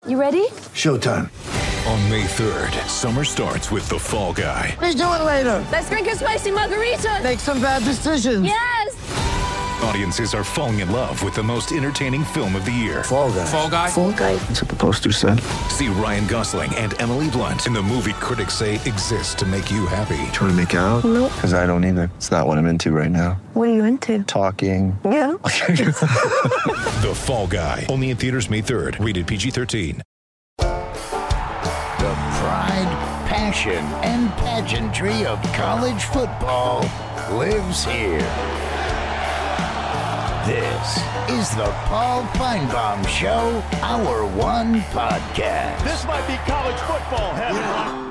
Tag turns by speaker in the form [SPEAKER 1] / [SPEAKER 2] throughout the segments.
[SPEAKER 1] You ready?
[SPEAKER 2] Showtime.
[SPEAKER 3] On May 3rd, summer starts with The Fall Guy.
[SPEAKER 2] Let's do it later.
[SPEAKER 1] Let's drink a spicy margarita.
[SPEAKER 2] Make some bad decisions.
[SPEAKER 1] Yes!
[SPEAKER 3] Audiences are falling in love with the most entertaining film of the year.
[SPEAKER 2] Fall Guy.
[SPEAKER 4] Fall Guy?
[SPEAKER 1] Fall Guy.
[SPEAKER 2] That's what the poster said.
[SPEAKER 3] See Ryan Gosling and Emily Blunt in the movie critics say exists to make you happy.
[SPEAKER 2] Trying to make it out?
[SPEAKER 1] Nope.
[SPEAKER 2] Because I don't either. It's not what I'm into right now.
[SPEAKER 1] What are you into?
[SPEAKER 2] Talking.
[SPEAKER 1] Yeah.
[SPEAKER 3] The Fall Guy. Only in theaters May 3rd. Rated PG-13.
[SPEAKER 5] The pride, passion, and pageantry of college football lives here. This is the Paul Feinbaum Show, Hour One Podcast.
[SPEAKER 6] This might be college football heaven.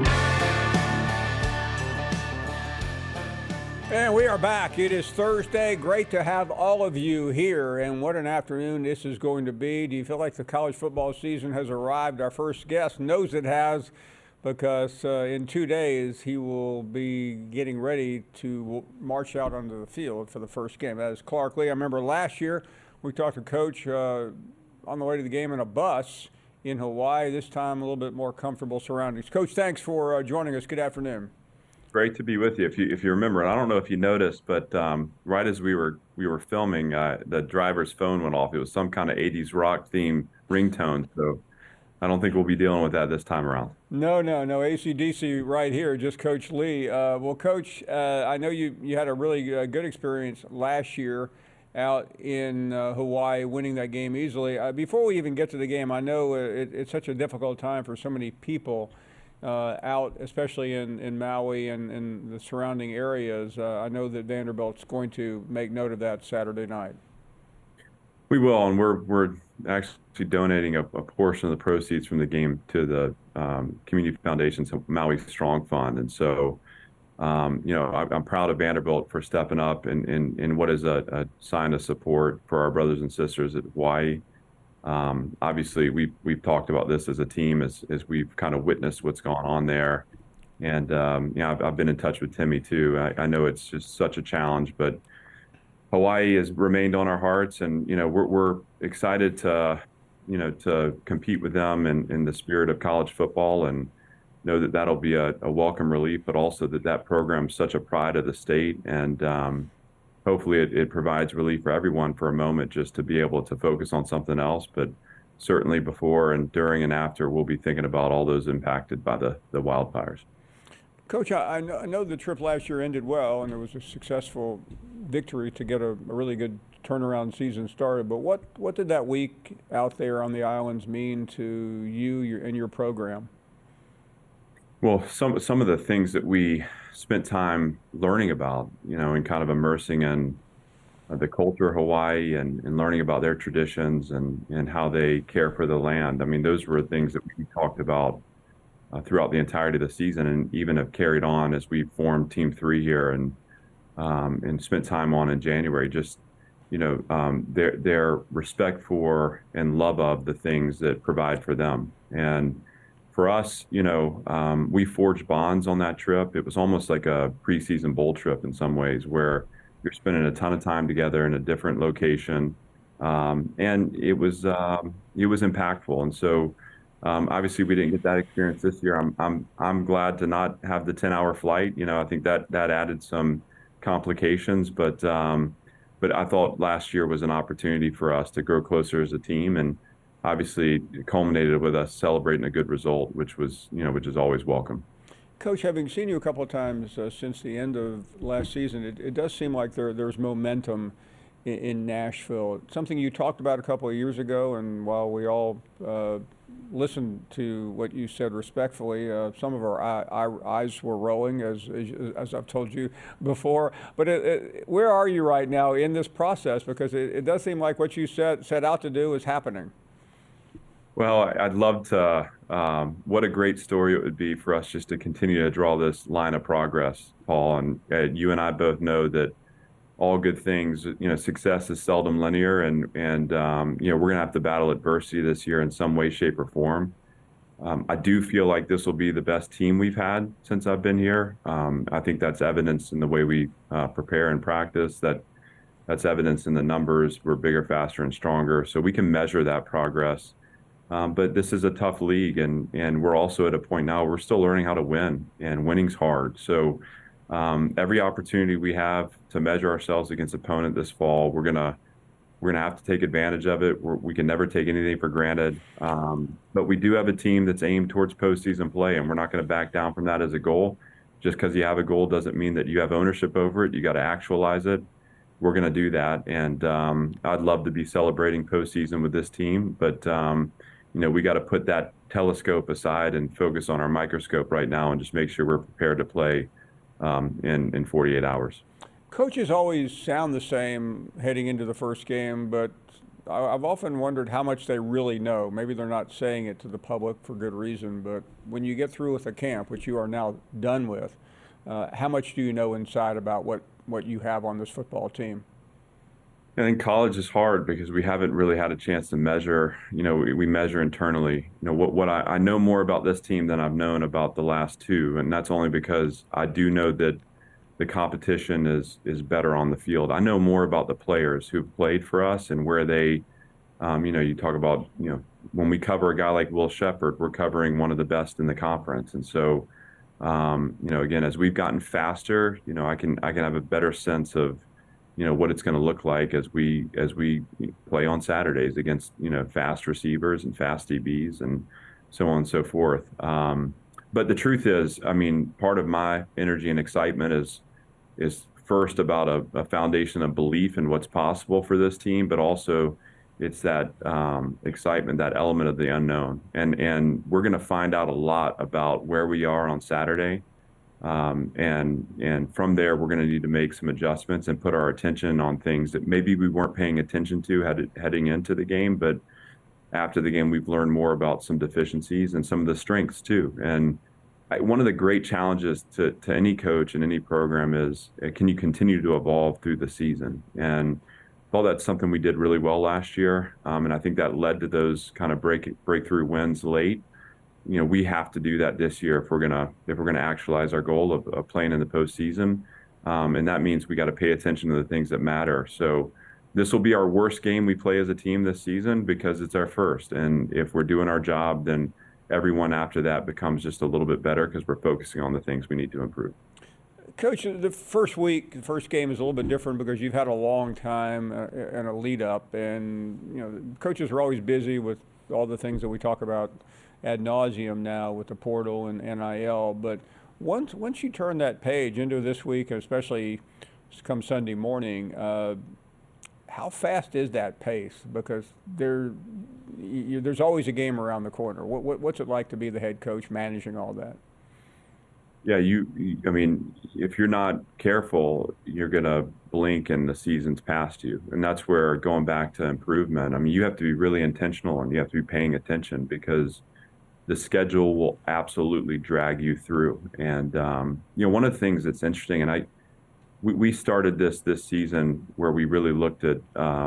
[SPEAKER 7] And we are back. It is Thursday. Great to have all of you here. And what an afternoon this is going to be. Do you feel like the college football season has arrived? Our first guest knows it has, because in 2 days he will be getting ready to march out onto the field for the first game. That is Clark Lea. I remember last year we talked to Coach on the way to the game in a bus in Hawaii. This time a little bit more comfortable surroundings. Coach, thanks for joining us. Good afternoon.
[SPEAKER 8] Great to be with you. If you remember, and I don't know if you noticed, but right as we were filming, the driver's phone went off. It was some kind of 80s rock theme ringtone. So I don't think we'll be dealing with that this time around. No. AC/DC right here, just Coach Lee. Well, Coach, I know you had a really good experience last year out in Hawaii, winning that game easily. Before we even get to the game, I know it's such a difficult time for so many people out, especially in Maui and the surrounding areas. I know that Vanderbilt's going to make note of that Saturday night. We will, and we're actually donating a portion of the proceeds from the game to the Community Foundation's Maui Strong Fund. And so, I'm proud of Vanderbilt for stepping up in what is a sign of support for our brothers and sisters at Hawaii. Obviously, we've talked about this as a team as we've kind of witnessed what's going on there. And, I've been in touch with Timmy, too. I know it's just such a challenge, but Hawaii has remained on our hearts, and we're excited to compete with them in the spirit of college football, and know that that'll be a welcome relief, but also that program's such a pride of the state, and hopefully it provides relief for everyone for a moment, just to be able to focus on something else. But certainly before and during and after, we'll be thinking about all those impacted by the wildfires. Coach, I know the trip last year ended well, and it was a successful victory to get a really good turnaround season started. But what did that week out there on the islands mean to you and your program? Well, some of the things that we spent time learning about, and kind of immersing in the culture of Hawaii and learning about their traditions and how they care for the land. I mean, those were things that we talked about throughout the entirety of the season, and even have carried on as we formed Team 3 here and spent time on in January. Just their respect for and love of the things that provide for them. And for us, we forged bonds on that trip. It was almost like a preseason bowl trip in some ways, where you're spending a ton of time together in a different location, and it was impactful. And so, obviously, we didn't get that experience this year. I'm glad to not have the 10-hour flight. I think that added some complications, but I thought last year was an opportunity for us to grow closer as a team, and obviously it culminated with us celebrating a good result, which is always welcome. Coach, having seen you a couple of times since the end of last season, it does seem like there's momentum in Nashville. Something you talked about a couple of years ago, and while we all listened to what you said respectfully, some of our eyes were rolling, as I've told you before. But where are you right now in this process? Because it does seem like what you set out to do is happening. Well, I'd love to. What a great story it would be for us just to continue to draw this line of progress, Paul. And you and I both know that all good things, success is seldom linear, and we're going to have to battle adversity this year in some way, shape, or form. I do feel like this will be the best team we've had since I've been here. I think that's evidence in the way we prepare and practice. That's evidence in the numbers. We're bigger, faster, and stronger, so we can measure that progress. But this is a tough league, and we're also at a point now where we're still learning how to win, and winning's hard. So every opportunity we have to measure ourselves against opponent this fall, we're gonna have to take advantage of it. We can never take anything for granted. But we do have a team that's aimed towards postseason play, and we're not going to back down from that as a goal. Just because you have a goal doesn't mean that you have ownership over it. You got to actualize it. We're going to do that, and I'd love to be celebrating postseason with this team, but we got to put that telescope aside and focus on our microscope right now, and just make sure we're prepared to play in 48 hours.
[SPEAKER 7] Coaches always sound the same heading into the first game, but I've often wondered how much they really know. Maybe they're not saying it to the public for good reason, but when you get through with a camp, which you are now done with, how much do you know inside about what you have on this football team?
[SPEAKER 8] I think college is hard because we haven't really had a chance to measure. We measure internally. What I know more about this team than I've known about the last two, and that's only because I do know that the competition is better on the field. I know more about the players who've played for us and where they, you talk about, when we cover a guy like Will Sheppard, we're covering one of the best in the conference. And so, again, as we've gotten faster, I can have a better sense of, what it's going to look like as we play on Saturdays against, fast receivers and fast DBs and so on and so forth. But the truth is, part of my energy and excitement is first about a foundation of belief in what's possible for this team, but also it's that excitement, that element of the unknown. And we're going to find out a lot about where we are on Saturday. And from there, we're going to need to make some adjustments and put our attention on things that maybe we weren't paying attention to heading into the game, but after the game, we've learned more about some deficiencies and some of the strengths too. And one of the great challenges to any coach in any program is, can you continue to evolve through the season? And well, that's something we did really well last year. And I think that led to those kind of breakthrough wins late. We have to do that this year if we're gonna actualize our goal of playing in the postseason. And that means we got to pay attention to the things that matter. So this will be our worst game we play as a team this season because it's our first. And if we're doing our job, then everyone after that becomes just a little bit better because we're focusing on the things we need to improve.
[SPEAKER 7] Coach, the first game is a little bit different because you've had a long time and a lead up, and coaches are always busy with all the things that we talk about ad nauseum now with the portal and NIL. But once you turn that page into this week, especially come Sunday morning, how fast is that pace? Because there's always a game around the corner. What's it like to be the head coach managing all that?
[SPEAKER 8] Yeah, if you're not careful, you're going to blink and the season's past you. And that's where going back to improvement, you have to be really intentional and you have to be paying attention because the schedule will absolutely drag you through. And, one of the things that's interesting, and we started this season where we really looked at,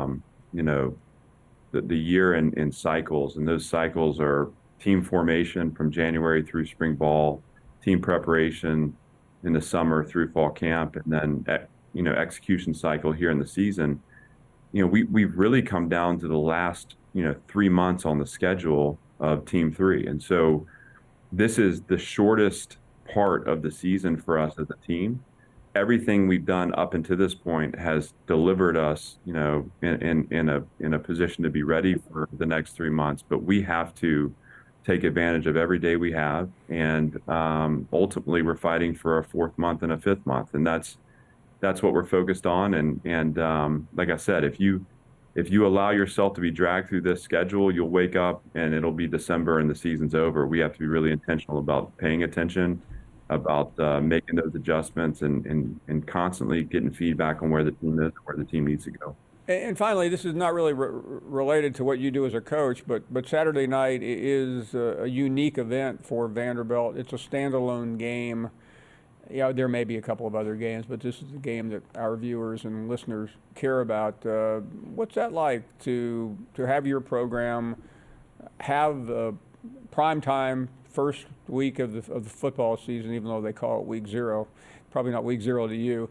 [SPEAKER 8] the year in cycles, and those cycles are team formation from January through spring ball, team preparation in the summer through fall camp, and then execution cycle here in the season. We've really come down to the last 3 months on the schedule of Team 3, and so this is the shortest part of the season for us as a team. Everything we've done up until this point has delivered us, in a position to be ready for the next 3 months. But we have to take advantage of every day we have, and ultimately we're fighting for a 4th month and a 5th month, and that's what we're focused on. And like I said, if you allow yourself to be dragged through this schedule, you'll wake up and it'll be December and the season's over. We have to be really intentional about paying attention, about making those adjustments, and constantly getting feedback on where the team is, where the team needs to go.
[SPEAKER 7] And finally, this is not really related to what you do as a coach, but Saturday night is a unique event for Vanderbilt. It's a standalone game. There may be a couple of other games, but this is the game that our viewers and listeners care about. What's that like to have your program have prime time first week of the football season, even though they call it week 0, probably not week 0 to you,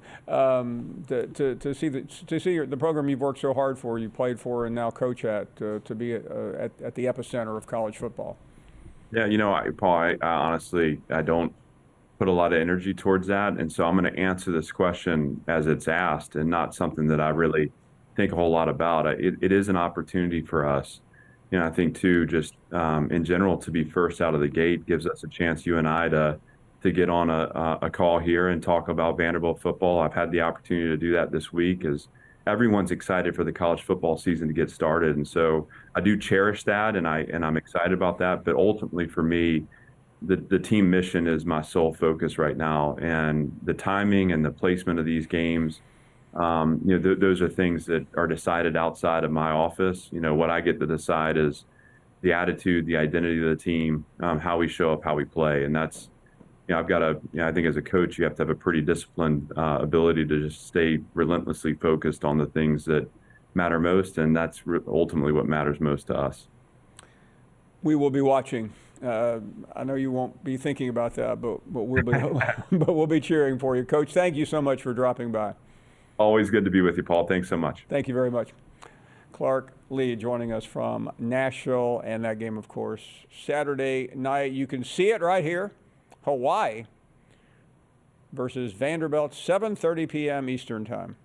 [SPEAKER 7] to see the program you've worked so hard for, you played for, and now coach at, to be at the epicenter of college football?
[SPEAKER 8] Yeah, Paul, I honestly, I don't put a lot of energy towards that, and so I'm going to answer this question as it's asked, and not something that I really think a whole lot about. It is an opportunity for us. I think too, just in general, to be first out of the gate gives us a chance, you and I, to get on a call here and talk about Vanderbilt football. I've had the opportunity to do that this week as everyone's excited for the college football season to get started. And so I do cherish that, and I'm excited about that. But ultimately for me, the team mission is my sole focus right now. And the timing and the placement of these games, those are things that are decided outside of my office. What I get to decide is the attitude, the identity of the team, how we show up, how we play. And that's, I've got I think as a coach, you have to have a pretty disciplined ability to just stay relentlessly focused on the things that matter most. And that's ultimately what matters most to us.
[SPEAKER 7] We will be watching. I know you won't be thinking about that, but we'll be, but we'll be cheering for you. Coach, thank you so much for dropping by.
[SPEAKER 8] Always good to be with you, Paul. Thanks so much.
[SPEAKER 7] Thank you very much. Clark Lea joining us from Nashville, and that game, of course, Saturday night. You can see it right here. Hawaii versus Vanderbilt, 7:30 p.m. Eastern Time.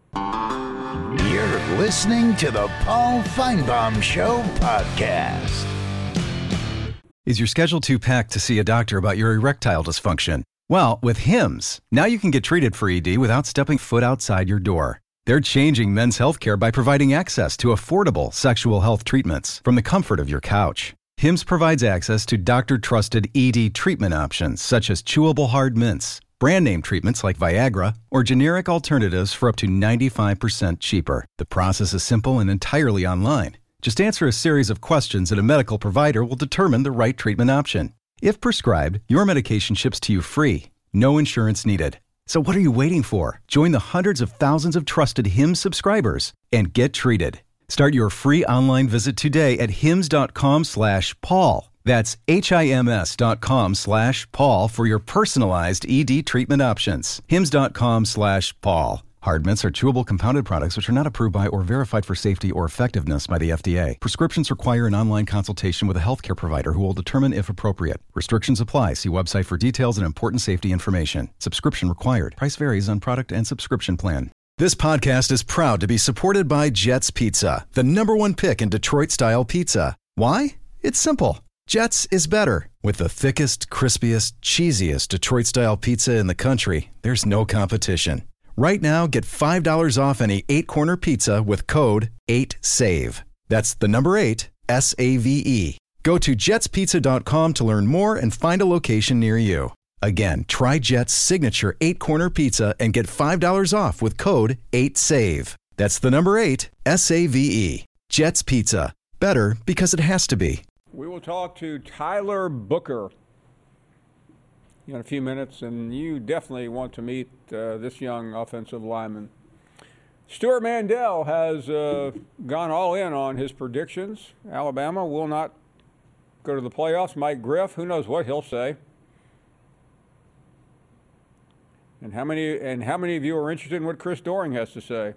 [SPEAKER 5] You're listening to the Paul Feinbaum Show podcast.
[SPEAKER 4] Is your schedule too packed to see a doctor about your erectile dysfunction? Well, with Hims, now you can get treated for ED without stepping foot outside your door. They're changing men's healthcare by providing access to affordable sexual health treatments from the comfort of your couch. Hims provides access to doctor-trusted ED treatment options such as chewable hard mints, brand name treatments like Viagra, or generic alternatives for up to 95% cheaper. The process is simple and entirely online. Just answer a series of questions and a medical provider will determine the right treatment option. If prescribed, your medication ships to you free. No insurance needed. So what are you waiting for? Join the hundreds of thousands of trusted Hims subscribers and get treated. Start your free online visit today at hims.com/Paul. That's HIMS.com/Paul for your personalized ED treatment options. hims.com/Paul. Hard mints are chewable compounded products which are not approved by or verified for safety or effectiveness by the FDA. Prescriptions require an online consultation with a healthcare provider who will determine if appropriate. Restrictions apply. See website for details and important safety information. Subscription required. Price varies on product and subscription plan. This podcast is proud to be supported by Jets Pizza, the #1 pick in Detroit-style pizza. Why? It's simple. Jets is better. With the thickest, crispiest, cheesiest Detroit-style pizza in the country, there's no competition. Right now, get $5 off any 8-corner pizza with code 8SAVE. That's the number 8, SAVE. Go to jetspizza.com to learn more and find a location near you. Again, try Jet's signature 8-corner pizza and get $5 off with code 8SAVE. That's the number 8, SAVE. Jet's Pizza. Better because it has to be.
[SPEAKER 7] We will talk to Tyler Booker in a few minutes, and you definitely want to meet this young offensive lineman. Stuart Mandel has gone all in on his predictions. Alabama will not go to the playoffs. Mike Griff, who knows what he'll say. And how many of you are interested in what Chris Doering has to say?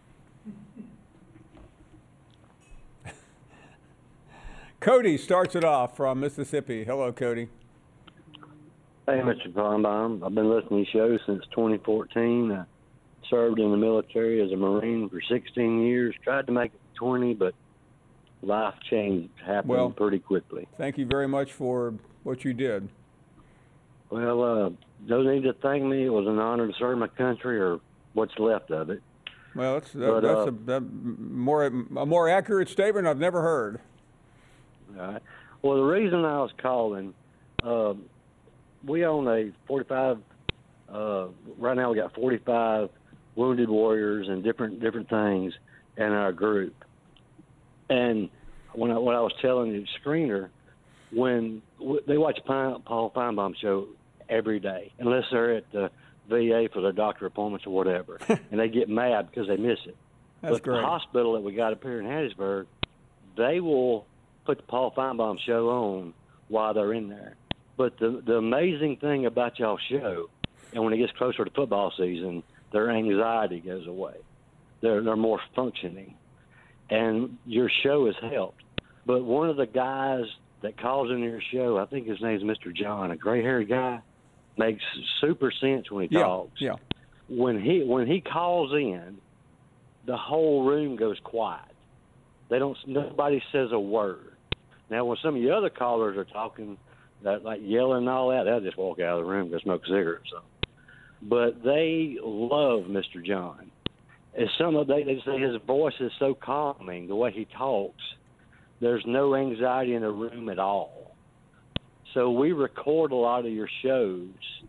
[SPEAKER 7] Cody starts it off from Mississippi. Hello, Cody.
[SPEAKER 9] Hey, Mr. Feinbaum. I've been listening to your show since 2014. I served in the military as a Marine for 16 years. Tried to make it 20, but life change happened pretty quickly.
[SPEAKER 7] Thank you very much for what you did.
[SPEAKER 9] Well, no need to thank me. It was an honor to serve my country, or what's left of it.
[SPEAKER 7] Well, that's a more accurate statement I've never heard.
[SPEAKER 9] All right. Well, the reason I was calling, we own a 45. Right now, we got 45 wounded warriors and different things in our group. And when I was telling the screener, when they watch Paul Feinbaum show every day, unless they're at the VA for their doctor appointments or whatever, and they get mad because they miss it.
[SPEAKER 7] That's
[SPEAKER 9] but
[SPEAKER 7] great.
[SPEAKER 9] The hospital that we got up here in Hattiesburg, they will put the Paul Feinbaum show on while they're in there. But the amazing thing about y'all's show And when it gets closer to football season, their anxiety goes away. They're more functioning. And your show has helped. But one of the guys that calls in your show, I think his name's Mr. John, a gray-haired guy, makes super sense when he talks.
[SPEAKER 7] Yeah.
[SPEAKER 9] When he calls in, the whole room goes quiet. Nobody says a word. Now, when some of the other callers are talking, like yelling and all that, they'll just walk out of the room and go smoke cigarettes. But they love Mr. John. They say his voice is so calming, the way he talks. There's no anxiety in the room at all. So we record a lot of your shows,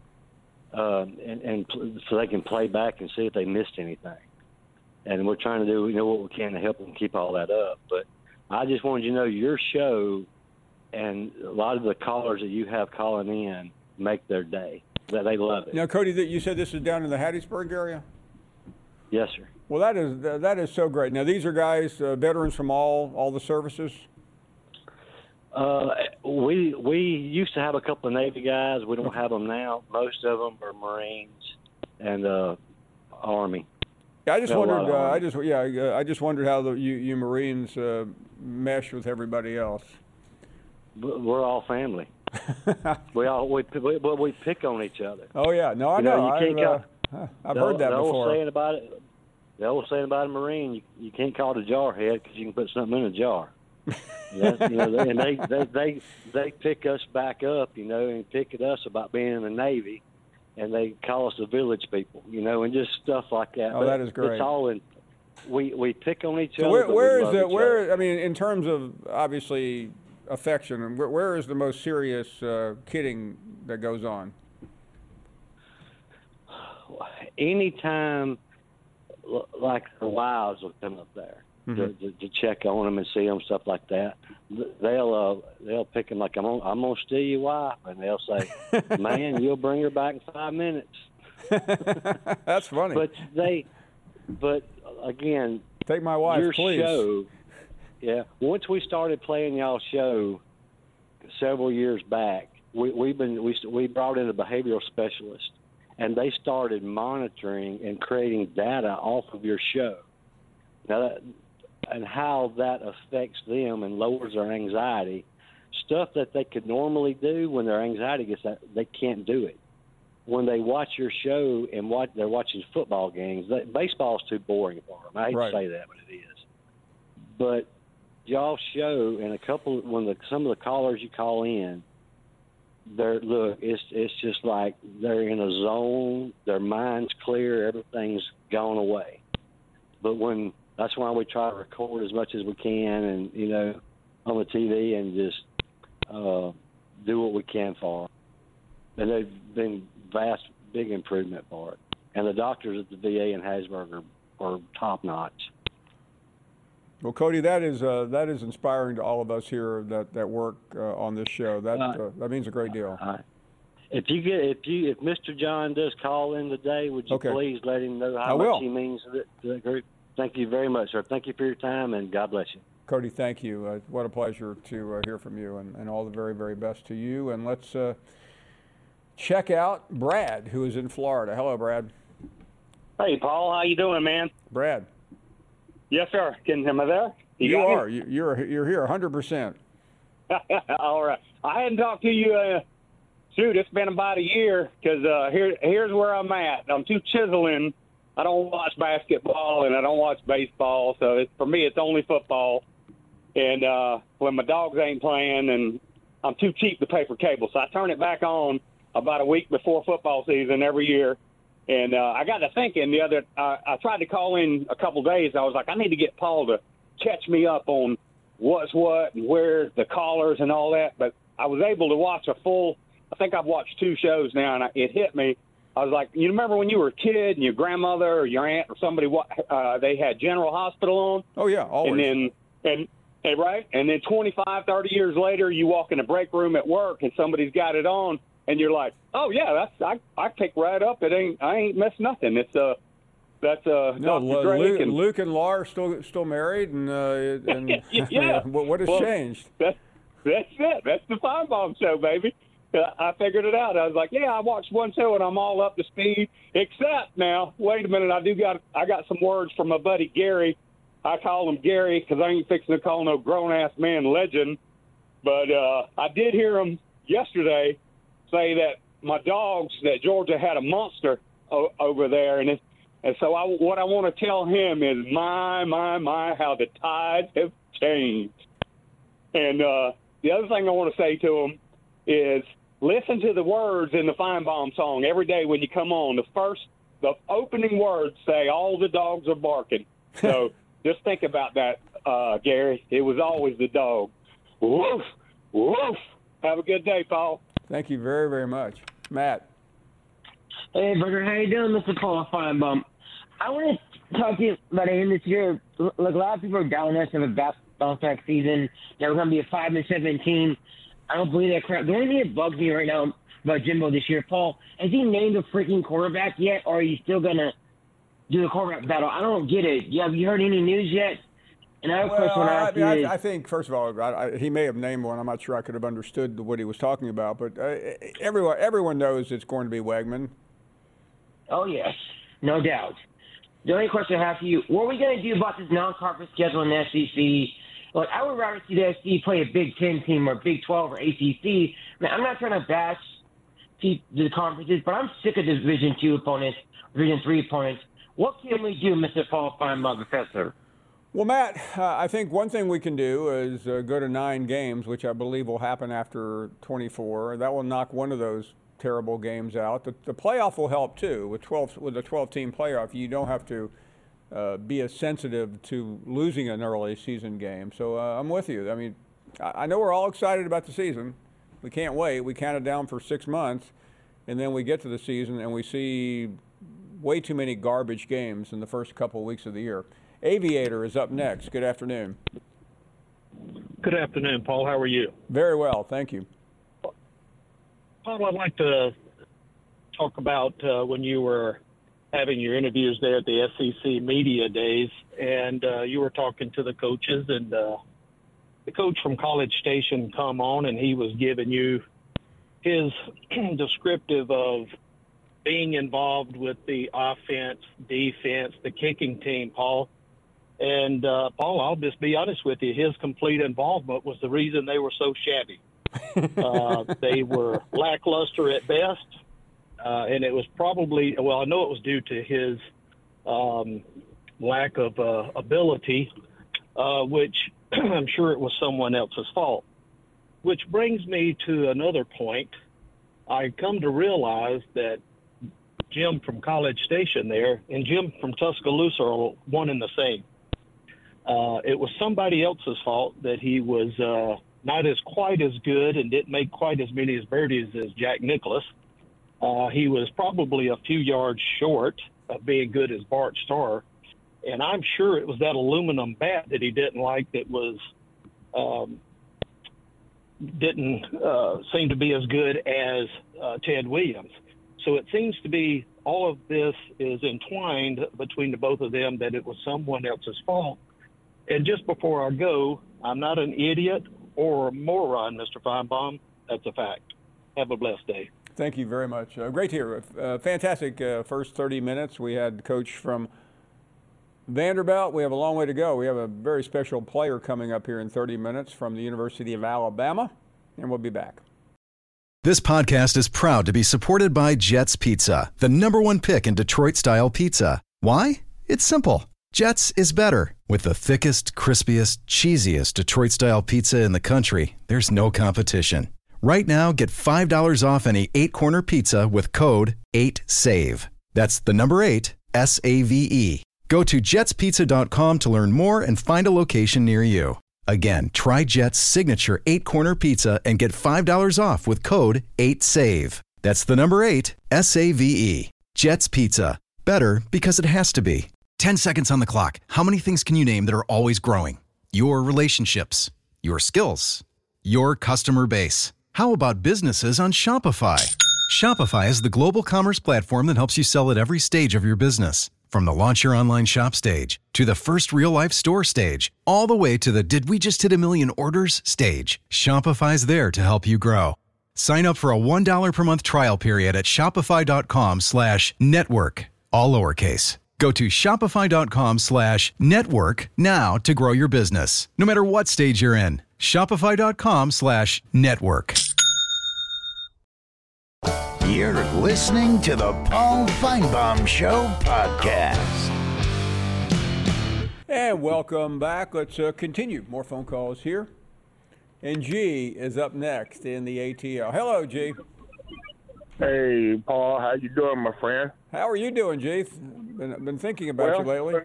[SPEAKER 9] and so they can play back and see if they missed anything. And we're trying to do what we can to help them keep all that up. But I just wanted you to know your show and a lot of the callers that you have calling in make their day. That they love it.
[SPEAKER 7] Now, Cody, you said this is down in the Hattiesburg area?
[SPEAKER 9] Yes, sir.
[SPEAKER 7] Well, that is so great. Now, these are guys, veterans from all the services?
[SPEAKER 9] We used to have a couple of Navy guys. We don't have them now. Most of them are Marines and Army.
[SPEAKER 7] Yeah, I just wondered. I just wondered how you Marines mesh with everybody else.
[SPEAKER 9] We're all family. we pick on each other.
[SPEAKER 7] Oh yeah, no, I know. I've heard that before.
[SPEAKER 9] The old saying about a Marine, you can't call it a jarhead because you can put something in a jar. And they pick us back up, and pick at us about being in the Navy, and they call us the village people, and just stuff like that.
[SPEAKER 7] Oh, that is great.
[SPEAKER 9] It's all in. We pick on each other.
[SPEAKER 7] Where I mean, in terms of obviously affection, where is the most serious kidding that goes on?
[SPEAKER 9] Anytime, like the wives will come up there to check on them and see them, stuff like that. They'll pick them like I'm gonna steal your wife, and they'll say, "Man, you'll bring her back in 5 minutes."
[SPEAKER 7] That's funny.
[SPEAKER 9] But again,
[SPEAKER 7] take my wife,
[SPEAKER 9] your
[SPEAKER 7] please.
[SPEAKER 9] Show, yeah. Once we started playing y'all's show several years back, we brought in a behavioral specialist, and they started monitoring and creating data off of your show. Now, and how that affects them and lowers their anxiety, stuff that they could normally do when their anxiety gets that, they can't do it. When they watch your show and they're watching football games, baseball's too boring for them. I hate to say that, but it is. But y'all show, and some of the callers you call in, it's just like they're in a zone, their mind's clear, everything's gone away. But that's why we try to record as much as we can, and on the TV, and just do what we can for them. And they've been big improvement for it. And the doctors at the VA in Hattiesburg are top notch.
[SPEAKER 7] Well, Cody, that is inspiring to all of us here that work on this show. That means a great deal.
[SPEAKER 9] If Mr. John does call in today, would you please let him know how much he means to the group? Thank you very much, sir. Thank you for your time, and God bless you.
[SPEAKER 7] Cody, thank you. What a pleasure to hear from you, and all the very, very best to you. And let's check out Brad, who is in Florida. Hello, Brad.
[SPEAKER 10] Hey, Paul. How you doing, man?
[SPEAKER 7] Brad.
[SPEAKER 10] Yes, sir. Am I there?
[SPEAKER 7] You are. You're here 100%.
[SPEAKER 10] All right. I hadn't talked to you. It's been about a year because here's where I'm at. I'm too chiseling. I don't watch basketball and I don't watch baseball, so for me it's only football. And when my dogs ain't playing, and I'm too cheap to pay for cable, so I turn it back on about a week before football season every year. And I got to thinking I tried to call in a couple days. I was like, I need to get Paul to catch me up on what's what and where's the callers and all that. But I was able to watch I think I've watched 2 shows now, and it hit me. I was like, you remember when you were a kid and your grandmother or your aunt or somebody, they had General Hospital on?
[SPEAKER 7] Oh, yeah, always.
[SPEAKER 10] And then 25, 30 years later, you walk in a break room at work and somebody's got it on, and you're like, oh, yeah, I pick right up. I ain't missed nothing. It's that's Dr. Drake.
[SPEAKER 7] Luke and Laura still married, and
[SPEAKER 10] yeah.
[SPEAKER 7] what has changed?
[SPEAKER 10] That's it. That's the Feinbaum show, baby. I figured it out. I was like, yeah, I watched one show and I'm all up to speed. Except now, wait a minute, I got some words from my buddy Gary. I call him Gary because I ain't fixing to call no grown-ass man legend. But I did hear him yesterday say that that Georgia had a monster over there. And so what I want to tell him is, my, how the tides have changed. And the other thing I want to say to him is listen to the words in the Feinbaum song every day when you come on. The opening words say, all the dogs are barking. So just think about that, Gary. It was always the dog. Woof, woof. Have a good day, Paul.
[SPEAKER 7] Thank you very, very much. Matt.
[SPEAKER 11] Hey, Burger. How you doing, Mr. Paul Feinbaum? I want to talk to you about the end of this year. Look, a lot of people are down us in a bounce-back season. That we're going to be a 5-7 team. I don't believe that crap. The only thing that bugs me right now about Jimbo this year, Paul, has he named a freaking quarterback yet, or are you still going to do the quarterback battle? I don't get it. Have you heard any news yet? And I have a question
[SPEAKER 7] I think, first of all, he may have named one. I'm not sure I could have understood what he was talking about. But everyone knows it's going to be Wegman.
[SPEAKER 11] Oh, yes. No doubt. The only question I have for you, what are we going to do about this non-conference schedule in the SEC? Look, I would rather see the SEC play a Big Ten team or Big 12 or ACC. Man, I'm not trying to bash the conferences, but I'm sick of Division 2 opponents, Division 3 opponents. What can we do, Mr. Paul Feinbaum, Professor?
[SPEAKER 7] Well, Matt, I think one thing we can do is go to 9 games, which I believe will happen after 24. That will knock one of those terrible games out. The playoff will help too. With a 12-team playoff, you don't have to be as sensitive to losing an early season game. So I'm with you. I mean, I know we're all excited about the season. We can't wait. We counted down for 6 months, and then we get to the season and we see way too many garbage games in the first couple of weeks of the year. Aviator is up next. Good afternoon.
[SPEAKER 12] Good afternoon, Paul. How are you?
[SPEAKER 7] Very well, thank you.
[SPEAKER 12] Paul, I'd like to talk about when you were having your interviews there at the SEC Media Days, and you were talking to the coaches, and the coach from College Station come on, and he was giving you his descriptive of being involved with the offense, defense, the kicking team, Paul. And, Paul, I'll just be honest with you, his complete involvement was the reason they were so shabby. They were lackluster at best, and it was probably, well, I know it was due to his lack of ability, which I'm sure it was someone else's fault. Which brings me to another point. I come to realize that Jim from College Station there and Jim from Tuscaloosa are one and the same. It was somebody else's fault that he was not as quite as good and didn't make quite as many as birdies as Jack Nicklaus. He was probably a few yards short of being good as Bart Starr. And I'm sure it was that aluminum bat that he didn't like that was didn't seem to be as good as Ted Williams. So it seems to be all of this is entwined between the both of them, that it was someone else's fault. And just before I go, I'm not an idiot or a moron, Mr. Feinbaum. That's a fact. Have a blessed day.
[SPEAKER 7] Thank you very much. Great to hear. Fantastic first 30 minutes. We had Coach from Vanderbilt. We have a long way to go. We have a very special player coming up here in 30 minutes from the University of Alabama, and we'll be back.
[SPEAKER 4] This podcast is proud to be supported by Jets Pizza, the #1 pick in Detroit-style pizza. Why? It's simple. Jets is better. With the thickest, crispiest, cheesiest Detroit-style pizza in the country, there's no competition. Right now, get $5 off any 8-corner pizza with code 8SAVE. That's the number 8, S-A-V-E. Go to jetspizza.com to learn more and find a location near you. Again, try Jet's signature 8-corner pizza and get $5 off with code 8SAVE. That's the number 8, S-A-V-E. Jet's Pizza. Better because it has to be. 10 seconds on the clock. How many things can you name that are always growing? Your relationships, your skills, your customer base. How about businesses on Shopify? Shopify is the global commerce platform that helps you sell at every stage of your business. From the launch your online shop stage, to the first real-life store stage, all the way to the did we just hit 1 million orders stage. Shopify's there to help you grow. Sign up for a $1 per month trial period at shopify.com/network, all lowercase. Go to shopify.com/network now to grow your business, no matter what stage you're in. Shopify.com/network.
[SPEAKER 5] You're listening to the Paul Feinbaum Show podcast.
[SPEAKER 7] And welcome back. Let's continue. More phone calls here. And G is up next in the ATL. Hello, G.
[SPEAKER 13] Hey, Paul. How you doing, my friend?
[SPEAKER 7] How are you doing, G? Been thinking about you lately.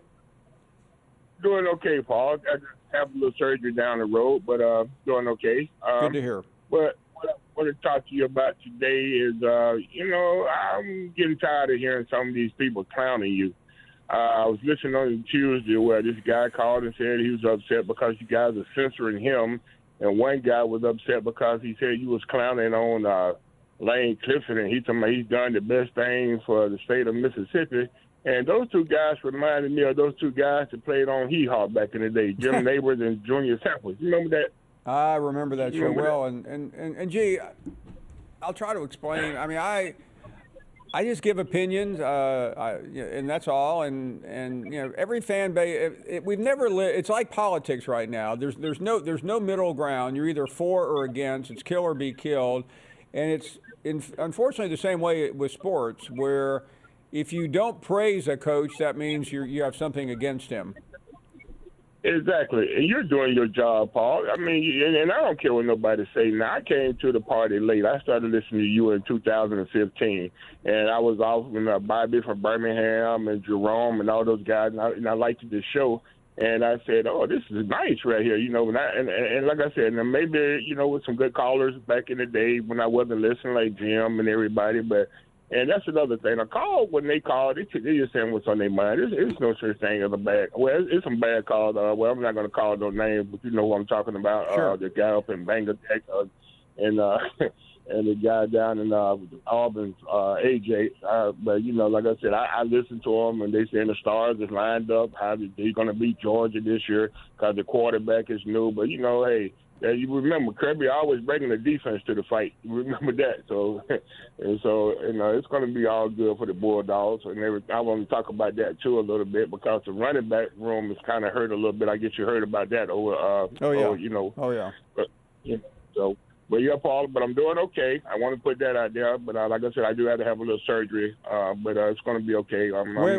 [SPEAKER 13] Doing okay, Paul. I just have a little surgery down the road, but doing okay.
[SPEAKER 7] Good to hear.
[SPEAKER 13] What I want to talk to you about today is, I'm getting tired of hearing some of these people clowning you. I was listening on Tuesday where this guy called and said he was upset because you guys are censoring him. And one guy was upset because he said you was clowning on Lane Clifton, and he's done the best thing for the state of Mississippi. And those two guys reminded me of those two guys that played on Hee Haw back in the day, Jim Neighbors and Junior Samples. You remember that?
[SPEAKER 7] I remember that show well. And G, I'll try to explain. I mean, I just give opinions, and that's all. And every fan base, we've never lived. It's like politics right now. There's no middle ground. You're either for or against. It's kill or be killed, and it's unfortunately the same way with sports, where if you don't praise a coach, that means you have something against him.
[SPEAKER 13] Exactly. And you're doing your job, Paul. I mean, and I don't care what nobody say. Now, I came to the party late. I started listening to you in 2015, and I was off with Bobby from Birmingham and Jerome and all those guys, and I liked the show. And I said, oh, this is nice right here, and like I said, and maybe, with some good callers back in the day when I wasn't listening, like Jim and everybody, and that's another thing. When they call, they just saying what's on their mind. There's no such thing as a bad. Well, it's some bad calls. Well, I'm not going to call no names, but you know what I'm talking about.
[SPEAKER 7] Sure.
[SPEAKER 13] The guy up in Bangladesh and the guy down in Auburn, AJ. But like I said, I listened to them, and they saying the stars is lined up. How they're going to beat Georgia this year because the quarterback is new. But hey. You remember Kirby always bringing the defense to the fight. You remember that, so it's going to be all good for the Bulldogs. And I want to talk about that too a little bit because the running back room is kind of hurt a little bit. I guess you heard about that over.
[SPEAKER 7] Oh yeah.
[SPEAKER 13] But yeah, Paul. But I'm doing okay. I want to put that out there. But like I said, I do have to have a little surgery. But it's going to be okay.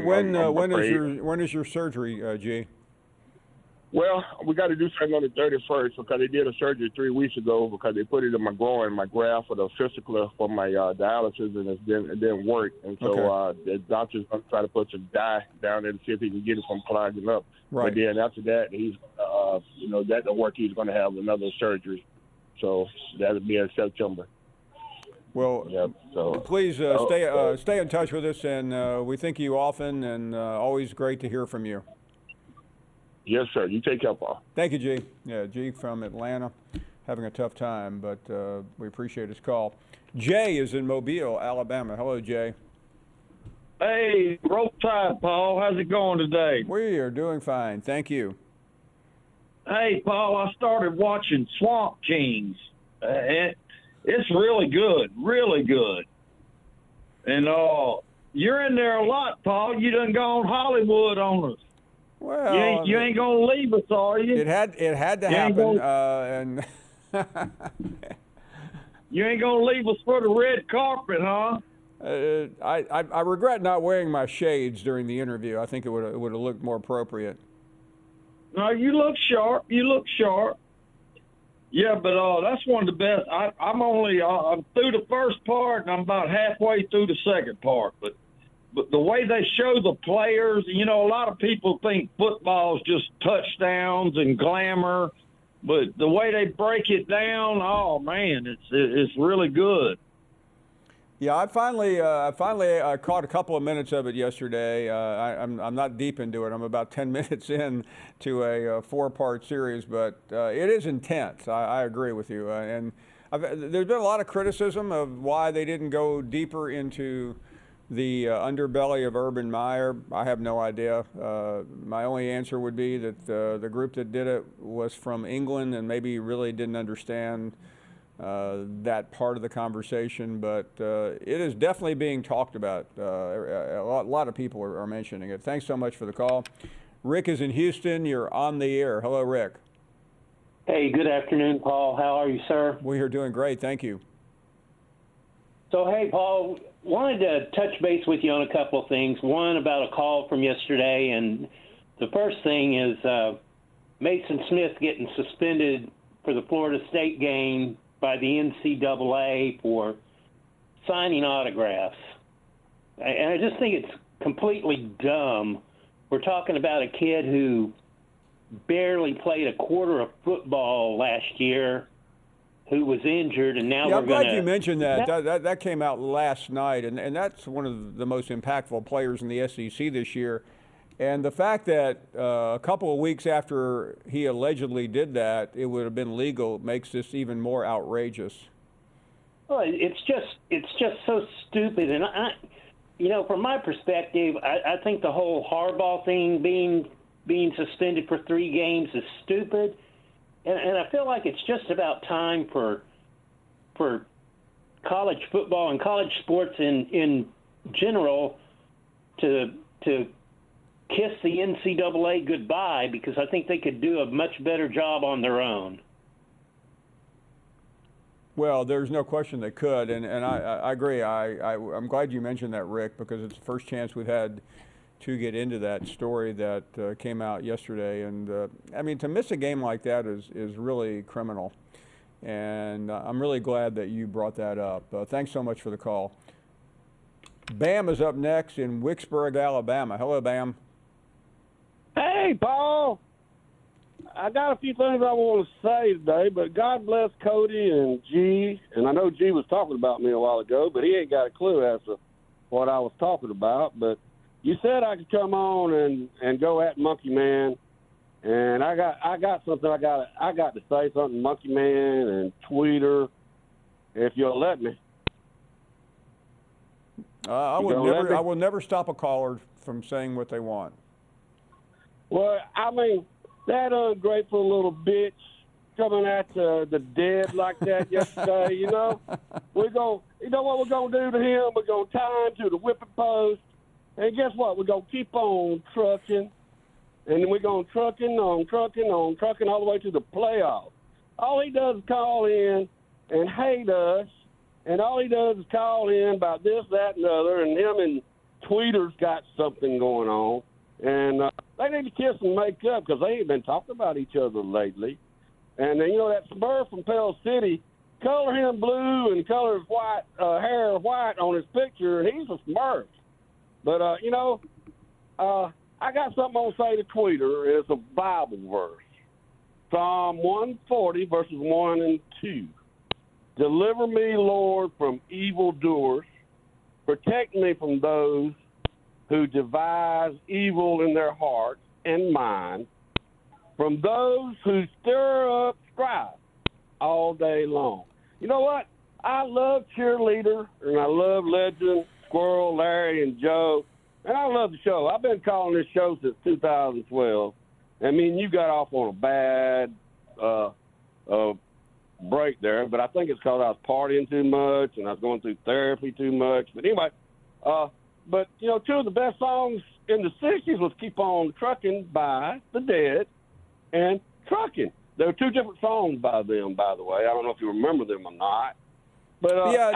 [SPEAKER 7] When is your surgery, G?
[SPEAKER 13] Well, we got to do something on the 31st because they did a surgery 3 weeks ago because they put it in my groin, my graft for the fistula for my dialysis, and it didn't work. And so the doctor's going to try to put some dye down there to see if he can get it from clogging up.
[SPEAKER 7] Right.
[SPEAKER 13] But then after that, he's, that don't work, he's going to have another surgery. So that'll be in September.
[SPEAKER 7] Well,
[SPEAKER 13] yep, so,
[SPEAKER 7] please stay in touch with us, and we think of you often, and always great to hear from you.
[SPEAKER 13] Yes, sir. You take care, Paul.
[SPEAKER 7] Thank you, G. Yeah, G from Atlanta, having a tough time, but we appreciate his call. Jay is in Mobile, Alabama. Hello, Jay.
[SPEAKER 14] Hey, roll tide, Paul. How's it going today?
[SPEAKER 7] We are doing fine. Thank you.
[SPEAKER 14] Hey, Paul, I started watching Swamp Kings. It's really good, really good. And you're in there a lot, Paul. You done gone Hollywood on us.
[SPEAKER 7] Well,
[SPEAKER 14] you ain't gonna leave us, are you?
[SPEAKER 7] It had to happen, and
[SPEAKER 14] you ain't gonna leave us for the red carpet, huh?
[SPEAKER 7] I regret not wearing my shades during the interview. I think it would have looked more appropriate.
[SPEAKER 14] No, you look sharp. Yeah, but that's one of the best. I'm through the first part, and I'm about halfway through the second part, but the way they show the players, a lot of people think football's just touchdowns and glamour, but the way they break it down, oh man, it's really good.
[SPEAKER 7] Yeah, I finally caught a couple of minutes of it yesterday. I'm not deep into it. I'm about 10 minutes in to a 4-part series, but it is intense. I agree with you. And there's been a lot of criticism of why they didn't go deeper into the underbelly of Urban Meyer. I have no idea. My only answer would be that the group that did it was from England and maybe really didn't understand that part of the conversation, but it is definitely being talked about. A lot of people are mentioning it. Thanks so much for the call. Rick is in Houston. You're on the air. Hello, Rick.
[SPEAKER 15] Hey, good afternoon, Paul. How are you, sir?
[SPEAKER 7] We are doing great. Thank you.
[SPEAKER 15] So, hey, Paul, wanted to touch base with you on a couple of things. One, about a call from yesterday, and the first thing is Mason Smith getting suspended for the Florida State game by the NCAA for signing autographs. And I just think it's completely dumb. We're talking about a kid who barely played a quarter of football last year, who was injured, and now
[SPEAKER 7] yeah,
[SPEAKER 15] we're going to...
[SPEAKER 7] I'm glad you mentioned that. That came out last night, and that's one of the most impactful players in the SEC this year. And the fact that a couple of weeks after he allegedly did that, it would have been legal makes this even more outrageous.
[SPEAKER 15] Well, it's just so stupid. And from my perspective, I think the whole Harbaugh thing being suspended for 3 games is stupid. And I feel like it's just about time for college football and college sports in general to kiss the NCAA goodbye, because I think they could do a much better job on their own.
[SPEAKER 7] Well, there's no question they could, and I agree. I'm glad you mentioned that, Rick, because it's the first chance we've had to get into that story that came out yesterday. And I mean, to miss a game like that is really criminal. And I'm really glad that you brought that up. Thanks so much for the call. Bam is up next in Wicksburg, Alabama. Hello, Bam.
[SPEAKER 16] Hey, Paul. I got a few things I want to say today, but God bless Cody and G. And I know G was talking about me a while ago, but he ain't got a clue as to what I was talking about. But you said I could come on and go at Monkey Man, and I got something I got to say something, Monkey Man and Tweeter, if you'll let me.
[SPEAKER 7] I will never stop a caller from saying what they want.
[SPEAKER 16] Well, I mean, that ungrateful little bitch coming at the dead like that yesterday, you know what we're going to do to him? We're going to tie him to the whipping post. And guess what? We're going to keep on trucking. And then we're going trucking all the way to the playoffs. All he does is call in and hate us. And all he does is call in about this, that, and the other. And him and Tweeter's got something going on. And they need to kiss and make up, because they ain't been talking about each other lately. And then, that Smurf from Pell City, color him blue and color his white hair white on his picture, and he's a Smurf. But, I got something I want to say to Tweeter. It's a Bible verse. Psalm 140, verses 1 and 2. Deliver me, Lord, from evildoers. Protect me from those who devise evil in their hearts and mind, from those who stir up strife all day long. You know what? I love Cheerleader, and I love Legend, Squirrel, Larry, and Joe, and I love the show. I've been calling this show since 2012. I mean, you got off on a bad break there, but I think it's because I was partying too much and I was going through therapy too much. But anyway, but, two of the best songs in the 60s was Keep On Trucking by The Dead and Trucking. There were 2 different songs by them, by the way. I don't know if you remember them or not. But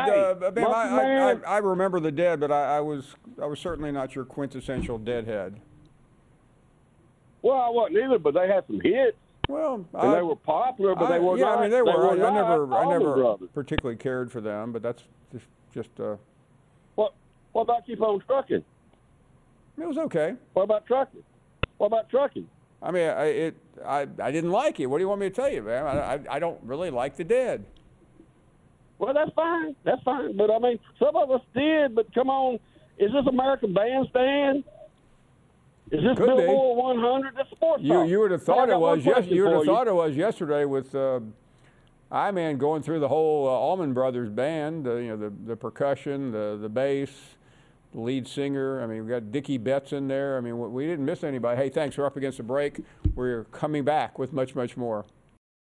[SPEAKER 7] I remember The Dead, but I was certainly not your quintessential Deadhead.
[SPEAKER 16] Well, I wasn't either, but they had some hits.
[SPEAKER 7] Well,
[SPEAKER 16] and they were popular, but they were not.
[SPEAKER 7] I mean, they were. I never
[SPEAKER 16] brothers.
[SPEAKER 7] particularly cared for them, but that's just.
[SPEAKER 16] What about Keep On Trucking?
[SPEAKER 7] It was okay.
[SPEAKER 16] What about Trucking?
[SPEAKER 7] I mean, I didn't like it. What do you want me to tell you, man? I don't really like The Dead.
[SPEAKER 16] Well, that's fine. But, I mean, some of us did, but come on. Is this American Bandstand? Is this Billboard 100? That's sports talk.
[SPEAKER 7] You would have thought it was. You would have thought it was yesterday with I-Man going through the whole Allman Brothers band. The percussion, the bass, the lead singer. I mean, we got Dickie Betts in there. I mean, we didn't miss anybody. Hey, thanks. We're up against the break. We're coming back with much, much more.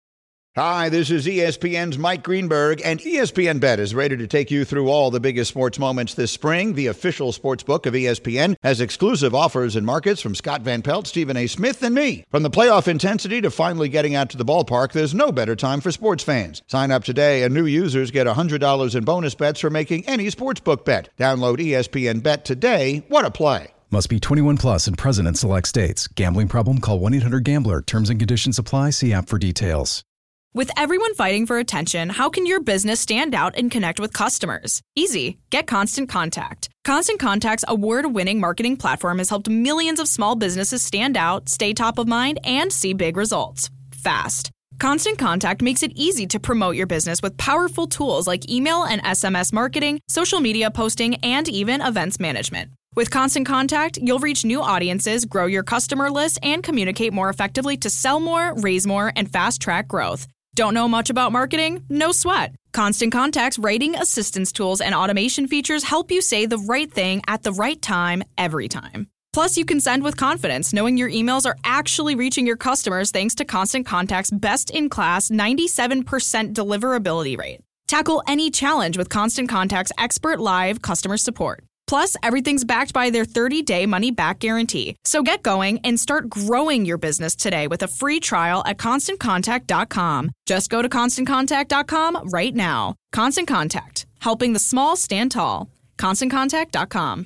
[SPEAKER 17] Hi, this is ESPN's Mike Greenberg, and ESPN Bet is ready to take you through all the biggest sports moments this spring. The official sports book of ESPN has exclusive offers and markets from Scott Van Pelt, Stephen A. Smith, and me. From the playoff intensity to finally getting out to the ballpark, there's no better time for sports fans. Sign up today, and new users get $100 in bonus bets for making any sportsbook bet. Download ESPN Bet today. What a play.
[SPEAKER 4] Must be 21 plus and present in select states. Gambling problem? Call 1-800-GAMBLER. Terms and conditions apply. See app for details.
[SPEAKER 18] With everyone fighting for attention, how can your business stand out and connect with customers? Easy. Get Constant Contact. Constant Contact's award-winning marketing platform has helped millions of small businesses stand out, stay top of mind, and see big results fast. Constant Contact makes it easy to promote your business with powerful tools like email and SMS marketing, social media posting, and even events management. With Constant Contact, you'll reach new audiences, grow your customer list, and communicate more effectively to sell more, raise more, and fast-track growth. Don't know much about marketing? No sweat. Constant Contact's writing assistance tools and automation features help you say the right thing at the right time, every time. Plus, you can send with confidence, knowing your emails are actually reaching your customers thanks to Constant Contact's best-in-class 97% deliverability rate. Tackle any challenge with Constant Contact's expert live customer support. Plus, everything's backed by their 30-day money-back guarantee. So get going and start growing your business today with a free trial at ConstantContact.com. Just go to ConstantContact.com right now. Constant Contact, helping the small stand tall. ConstantContact.com.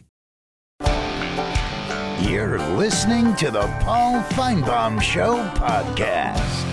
[SPEAKER 5] You're listening to the Paul Feinbaum Show podcast.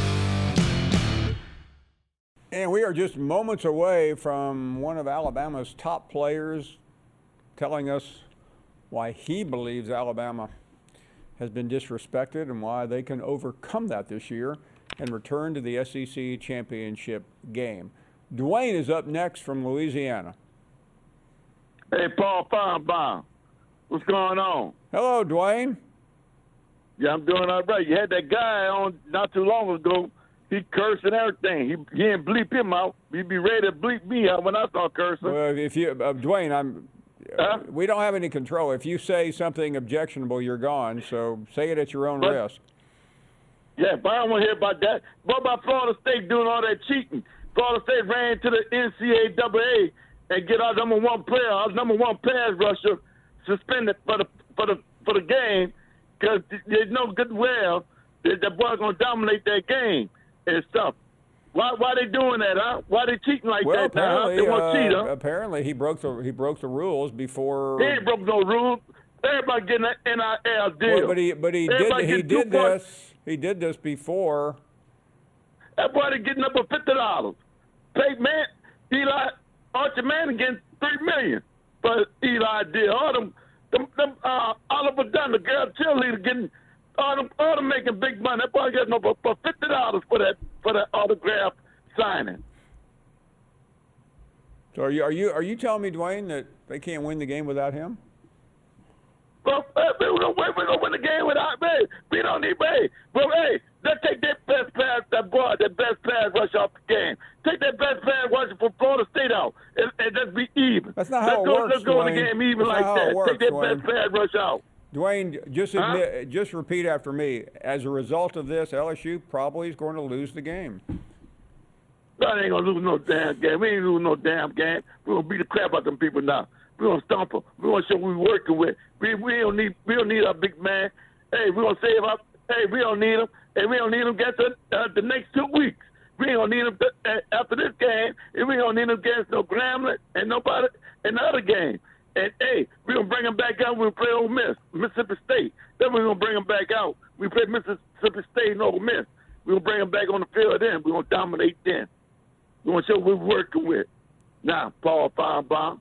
[SPEAKER 7] And we are just moments away from one of Alabama's top players telling us why he believes Alabama has been disrespected and why they can overcome that this year and return to the SEC championship game. Dwayne is up next from Louisiana.
[SPEAKER 13] Hey, Paul Feinbaum. What's going on?
[SPEAKER 7] Hello, Dwayne.
[SPEAKER 13] Yeah, I'm doing all right. You had that guy on not too long ago. He cursed and everything. He didn't bleep him out. He'd be ready to bleep me out when I start cursing.
[SPEAKER 7] Well, if you, Dwayne, we don't have any control. If you say something objectionable, you're gone. So say it at your own risk.
[SPEAKER 13] Yeah, but I don't want to hear about that. What about Florida State doing all that cheating? Florida State ran to the NCAA and get our number one player, our number one pass rusher, suspended for the game because there's no good well that the boy's gonna dominate that game and stuff. Why they doing that, huh? Why they cheating like that now? Huh? They want to cheat, huh?
[SPEAKER 7] Apparently, he broke the rules before.
[SPEAKER 13] He ain't broke no rules. Everybody getting an NIL deal.
[SPEAKER 7] Well, but he did this before.
[SPEAKER 13] That boy they getting up for $50. Archie Manning getting $3 million for Eli deal. All them Oliver Dunn, the girl cheerleader getting. All them making big money. That boy getting over for $50 for that autograph signing.
[SPEAKER 7] So are you telling me, Dwayne, that they can't win the game without him?
[SPEAKER 13] Well, we're gonna win the game without me. We don't need me. Well, hey, let's take that best pass rush off the game. Take that best pass rush from Florida State out, and let's be even.
[SPEAKER 7] That's not how it works.
[SPEAKER 13] Let's go in the game even like that. Take that best pass rush out.
[SPEAKER 7] Dwayne, just repeat after me. As a result of this, LSU probably is going to lose the game.
[SPEAKER 13] I ain't going to lose no damn game. We ain't losing no damn game. We're going to beat the crap out of them people now. We're going to stomp them. We're going to show who we're working with. We don't need our big man. Hey, we're going to save up. Hey, we don't need him. Hey, we don't need him against the next 2 weeks. We ain't going to need him after this game. And we don't need him against no Grambling and nobody in the other game. And, hey, we're going to bring him back out when we play Ole Miss, Mississippi State. Then we're going to bring him back out. We play Mississippi State and Ole Miss. We're going to bring him back on the field then. We're going to dominate then. We're going to show what we're working with. Now, Paul Feinbaum.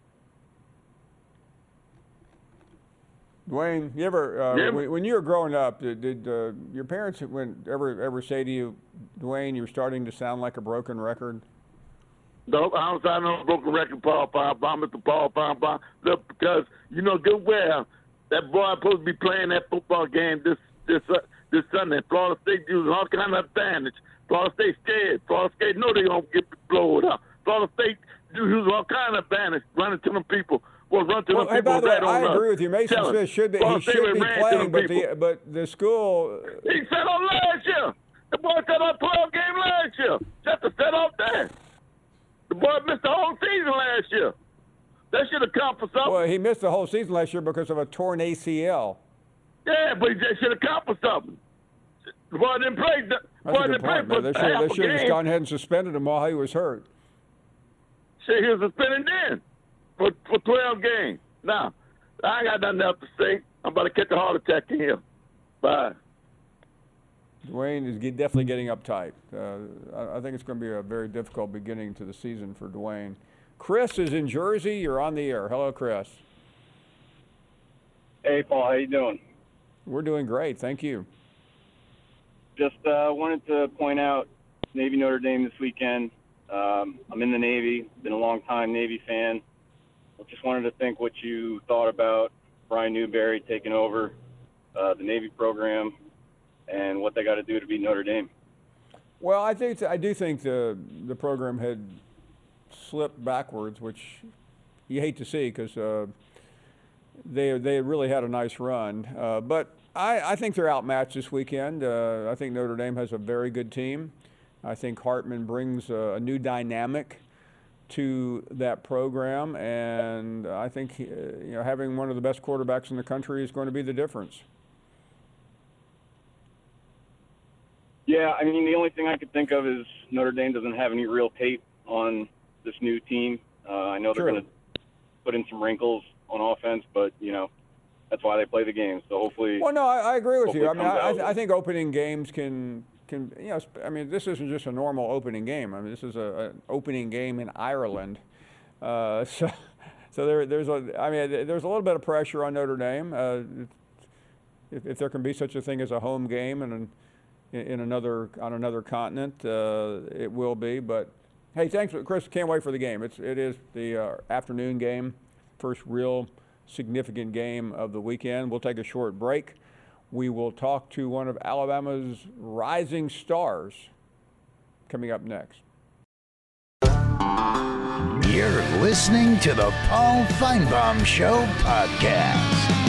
[SPEAKER 7] Dwayne, you ever when you were growing up, did your parents ever say to you, Dwayne, you're starting to sound like a broken record?
[SPEAKER 13] No, I don't sound like a broken record, Paul Feinbaum, Mr. Paul Feinbaum. Look, because you know good well that boy supposed to be playing that football game this Sunday. Florida State using all kind of advantage. Florida State scared. Florida State know they're gonna get blown up. Florida State using all kind of advantage, running to them people.
[SPEAKER 7] Hey, by the way, I agree with you. Mason Smith should be playing, but the school.
[SPEAKER 13] He said on last year. The boy set off 12 games last year. Just to set off there. The boy missed the whole season last year. That should have come for something.
[SPEAKER 7] Well, he missed the whole season last year because of a torn ACL.
[SPEAKER 13] Yeah, but he just should have come for something. The boy didn't play.
[SPEAKER 7] That's a good point, man. They should have just gone ahead and suspended him while he was hurt.
[SPEAKER 13] Shit, he was suspended then for 12 games. Now, I ain't got nothing else to say. I'm about to catch a heart attack in here. Bye.
[SPEAKER 7] Dwayne is definitely getting uptight. I think it's going to be a very difficult beginning to the season for Dwayne. Chris is in Jersey. You're on the air. Hello, Chris.
[SPEAKER 19] Hey, Paul. How you doing?
[SPEAKER 7] We're doing great. Thank you.
[SPEAKER 19] Just wanted to point out Navy Notre Dame this weekend. I'm in the Navy. Been a long time Navy fan. I just wanted to think what you thought about Brian Newberry taking over the Navy program and what they got to do to beat Notre Dame.
[SPEAKER 7] Well, I do think the program had slipped backwards, which you hate to see because they really had a nice run. But I think they're outmatched this weekend. I think Notre Dame has a very good team. I think Hartman brings a new dynamic to that program, and I think having one of the best quarterbacks in the country is going to be the difference.
[SPEAKER 19] Yeah, I mean, the only thing I could think of is Notre Dame doesn't have any real tape on this new team. I know they're going to put in some wrinkles on offense, but, that's why they play the game. So hopefully.
[SPEAKER 7] Well, no, I agree with you. I mean, I think opening games can I mean, this isn't just a normal opening game. I mean, this is an opening game in Ireland. So there's a little bit of pressure on Notre Dame. If there can be such a thing as a home game and on another continent, it will be. But hey, thanks, Chris. Can't wait for the game. It is the afternoon game, first real significant game of the weekend. We'll take a short break. We will talk to one of Alabama's rising stars coming up next.
[SPEAKER 5] You're listening to the Paul Feinbaum Show podcast.